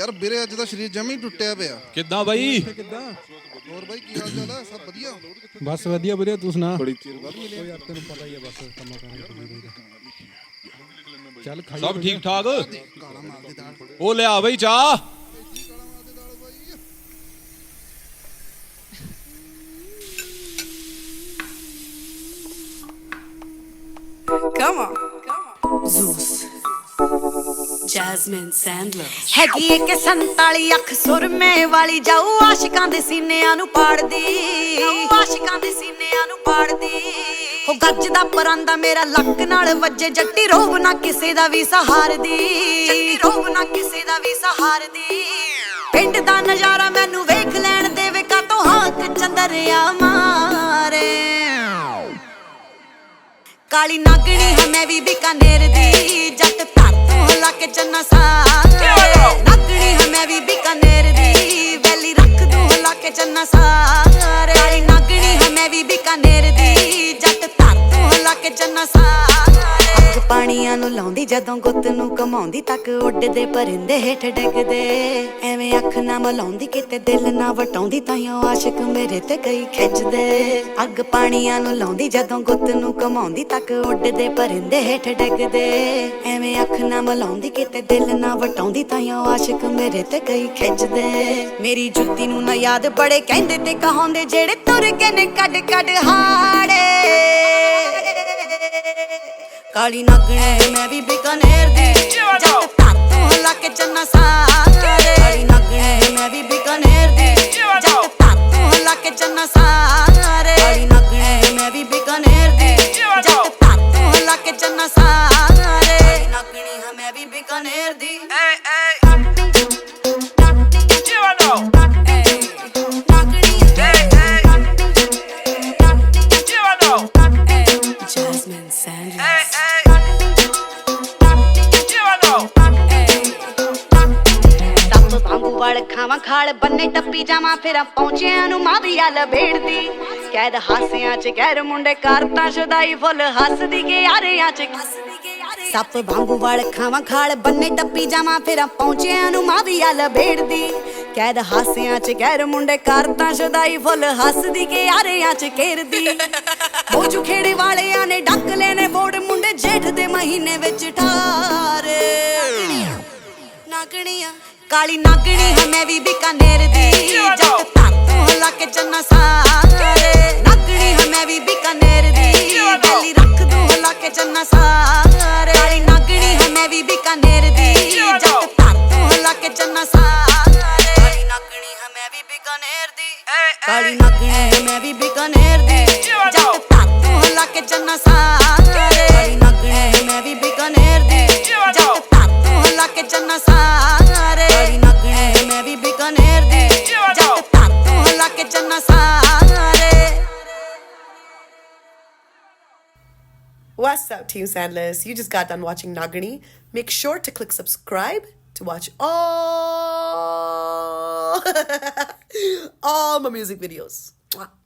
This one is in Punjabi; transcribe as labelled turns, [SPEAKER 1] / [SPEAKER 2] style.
[SPEAKER 1] ਯਾਰ ਵੀਰੇ ਅੱਜ ਦਾ ਸਰੀਰ ਜਮੀ ਟੁੱਟਿਆ ਪਿਆ।
[SPEAKER 2] ਕਿੱਦਾਂ ਬਾਈ?
[SPEAKER 3] ਕਿੱਦਾਂ
[SPEAKER 1] ਹੋਰ ਬਾਈ ਕੀ ਹਾਲ ਚਾਲ ਆ? ਸਭ ਵਧੀਆ?
[SPEAKER 3] ਬਸ ਵਧੀਆ ਵੀਰੇ, ਤੂੰ ਸੁਣਾ?
[SPEAKER 1] ਬੜੀ ਚਿਰ ਬਾਅਦ ਮਿਲੇ।
[SPEAKER 3] ਯਾਰ ਤੈਨੂੰ ਪਤਾ ਹੀ ਆ, ਬਸ ਕੰਮਾਂ ਕਰਾਂਗੇ। ਚੱਲ ਖਾਈ
[SPEAKER 2] ਸਭ ਠੀਕ ਠਾਕ?
[SPEAKER 1] ਕਾਲਾ ਮਾਲ ਦੀ ਦਾਲ।
[SPEAKER 2] ਉਹ ਲਿਆ ਬਈ ਚਾਹ।
[SPEAKER 4] Come on. Zeus. Jasmine Sandler.
[SPEAKER 5] ਹੈਗੀ ਏ ਕਿ 47 ਅੱਖ ਸੁਰਮੇ ਵਾਲੀ, ਜਾਊ ਆਸ਼ਿਕਾਂ ਦੇ ਸੀਨਿਆਂ ਨੂੰ ਪਾੜਦੀ, ਆਸ਼ਿਕਾਂ ਦੇ ਸੀਨਿਆਂ ਨੂੰ ਪਾੜਦੀ। ਹੋ ਗੱਜਦਾ ਪਰਾਂਦਾ ਮੇਰਾ ਲੱਕ ਨਾਲ ਵੱਜੇ, ਜੱਟੀ ਰੋਬ ਨਾ ਕਿਸੇ ਦਾ ਵੀ ਸਹਾਰਦੀ, ਜੱਟੀ ਰੋਬ ਨਾ ਕਿਸੇ ਦਾ ਵੀ ਸਹਾਰਦੀ। ਪਿੰਡ ਦਾ ਨਜ਼ਾਰਾ ਮੈਨੂੰ ਵੇਖ ਲੈਣ ਦੇਵੇ, ਕਾਤੋਂ ਹੱਥ ਚੰਦਰਿਆ ਮਾਰੇ। ਕਾਲੀ ਨਾਗਣੀ ਹੈ ਮੈਂ ਵੀ ਬੀਕਾਨੇਰ ਦੀ, ਜੱਟ ਧਰ ਤੋਂ ਹਿਲਾ ਕੇ ਚੰਨਾ ਸਾਰੇ। ਨਾਗਣੀ ਹੈ ਮੈਂ ਵੀ ਬੀਕਾਨੇਰ ਦੀ, ਵੈਲੀ ਰੱਖ ਦੂੰ ਹਿਲਾ ਕੇ ਚੰਨਾ ਸਾਰੇ। ਕਾਲੀ ਨਾਗਣੀ ਹੈ ਮੈਂ ਵੀ ਬੀਕਾਨੇਰ ਦੀ, ਜੱਟ ਧਰ ਤੋਂ ਹਿਲਾ ਕੇ ਚੰਨਾ ਸਾਰੇ। ਅੱਗ ਪਾਣੀਆਂ ਨੂੰ ਲਾਉਂਦੀ ਜਦੋਂ ਗੁੱਤ ਨੂੰ ਕਮਾਉਂਦੀ, ਤੱਕ ਉੱਡਦੇ ਪਰਿੰਦੇ ਹੇਠ ਡਿੱਗਦੇ। ਐਵੇਂ ਅੱਖ ਨਾ ਮਲਾਉਂਦੀ ਕਿਤੇ ਦਿਲ ਨਾ ਵਟਾਉਂਦੀ, ਤਾਈਓ ਆਸ਼ਿਕ ਮੇਰੇ ਤੇ ਕਈ ਖਿੱਚਦੇ। ਅੱਗ ਪਾਣੀਆਂ ਨੂੰ ਲਾਉਂਦੀ ਜਦੋਂ ਗੁੱਤ ਨੂੰ ਕਮਾਉਂਦੀ, ਤੱਕ ਉੱਡਦੇ ਪਰਿੰਦੇ ਹੇਠ ਡਿੱਗਦੇ। ਐਵੇਂ ਅੱਖ ਨਾ ਮਲਾਉਂਦੀ ਕਿਤੇ ਦਿਲ ਨਾ ਵਟਾਉਂਦੀ, ਤਾਈਓ ਆਸ਼ਿਕ ਮੇਰੇ ਤੇ ਕਈ ਖਿੱਚਦੇ। ਮੇਰੀ ਜੁੱਤੀ ਨੂੰ ਨਾ ਯਾਦ ਬੜੇ ਕਹਿੰਦੇ ਤੇ ਕਹਾਉਂਦੇ, ਜਿਹੜੇ ਤੁਰ ਕੇ ਨੇ ਕੱਢ ਕੱਢ ਹਾੜੇ। ਕਾਲੀ ਨਾਗਣੀ ਮੈਂ ਵੀ ਬੀਕਾਨੇਰ ਦੀ, ਜੱਟ ਧਰ ਤੋਂ ਹਿਲਾ ਕੇ ਚੰਨਾ ਸਾਰੇ। ਕਾਲੀ ਨਾਗਣੀ ਮੈਂ ਵੀ ਬੀਕਾਨੇਰ ਦੀ, ਜੱਟ ਧਰ ਤੋਂ ਹਿਲਾ ਕੇ ਚੰਨਾ ਸਾਰੇ। ਕਾਲੀ ਨਾਗਣੀ ਮੈਂ ਵੀ ਬੀਕਾਨੇਰ ਦੀ, ਜੱਟ ਧਰ ਤੋਂ ਹਿਲਾ ਕੇ ਚੰਨਾ ਸਾਰੇ। ਕਾਲੀ ਨਾਗਣੀ ਹਾਂ ਮੈਂ ਵੀ ਬੀਕਾਨੇਰ ਦੀ।
[SPEAKER 4] Jasmine Sandler.
[SPEAKER 5] ਵਾਂਗੂ ਵੜ ਖਾਵਾਂ ਖਾਲ ਬੰਨੇ ਟੱਪੀ ਜਾਵਾਂ, ਫਿਰ ਪਹੁੰਚਿਆਂ ਨੂੰ ਮਾਵੀਆ ਲਬੇੜਦੀ। ਕੈਦ ਹਾਸਿਆਂ ਚ ਗੈਰ ਮੁੰਡੇ ਕਰਤਾ ਸ਼ੁਦਾਈ, ਫੁੱਲ ਹੱਸਦੀ ਗਿਆਰਿਆਂ ਚ। ਸੱਪ ਵਾਂਗੂ ਵੜ ਖਾਵਾਂ ਖਾਲ ਬੰਨੇ ਟੱਪੀ ਜਾਵਾਂ, ਫਿਰ ਪਹੁੰਚਿਆਂ ਨੂੰ ਮਾਵੀਆ ਲਬੇੜਦੀ। ਕੈਦ ਹਾਸਿਆਂ ਚ ਗੈਰ ਮੁੰਡੇ ਕਰਤਾ ਸ਼ੁਦਾਈ, ਫੁੱਲ ਹੱਸਦੀ ਗਿਆਰਿਆਂ ਚ ਘੇਰਦੀ। ਬੋਝੂ ਖੇੜੇ ਵਾਲਿਆਂ ਨੇ ਡੱਕ ਲੈਣੇ ਬੋੜ, ਮੁੰਡੇ ਜੇਠ ਦੇ ਮਹੀਨੇ ਵਿੱਚ ਠਾਰੇ। ਨਾਗਣੀਆਂ ਕਾਲੀ ਨਾਗਣੀ ਹਾਂ ਮੈਂ ਵੀ ਬੀਕਾਨੇਰ ਦੀ, ਜੱਟ ਧਰ ਤੋਂ ਹਿਲਾ ਕੇ ਚੰਨਾ ਸਾਰੇ। ਨਾਗਣੀ ਹਾਂ ਮੈਂ ਵੀ ਬੀਕਾਨੇਰ ਦੀ, ਵੈਲੀ ਰੱਖ ਦੂੰ ਹਿਲਾ ਕੇ ਚੰਨਾ ਸਾਰੇ। ਕਾਲੀ ਨਾਗਣੀ ਹਾਂ ਮੈਂ ਵੀ ਬੀਕਾਨੇਰ ਦੀ, ਜੱਟ ਧਰ ਤੋਂ ਹਿਲਾ ਕੇ ਚੰਨਾ ਸਾਰੇ। ਕਾਲੀ ਨਾਗਣੀ ਹਾਂ ਮੈਂ ਵੀ ਬੀਕਾਨੇਰ ਦੀ, ਕਾਲੀ ਨਾਗਣੀ ਹਾਂ ਮੈਂ ਵੀ ਬੀਕਾਨੇਰ ਦੀ, ਜੱਟ ਧਰ ਤੋਂ ਹਿਲਾ ਕੇ ਚੰਨਾ ਸਾਰੇ। ਕਾਲੀ ਨਾਗਣੀ ਹਾਂ ਮੈਂ ਵੀ ਬੀਕਾਨੇਰ ਦੀ, ਜੱਟ ਧਰ ਤੋਂ ਹਿਲਾ ਕੇ ਚੰਨਾ ਸਾਰੇ। ਕਾਲੀ ਨਾਗਣੀ ਮੈਂ ਵੀ ਬੀਕਾਨੇਰ ਦੀ, ਜੱਟ ਧਰ ਤੋਂ ਹਿਲਾ ਕੇ ਚੰਨਾ ਸਾਰੇ।
[SPEAKER 4] What's up, Team Sandlers? You just got done watching Nagini. Make sure to click subscribe to watch all my music videos. Mwah.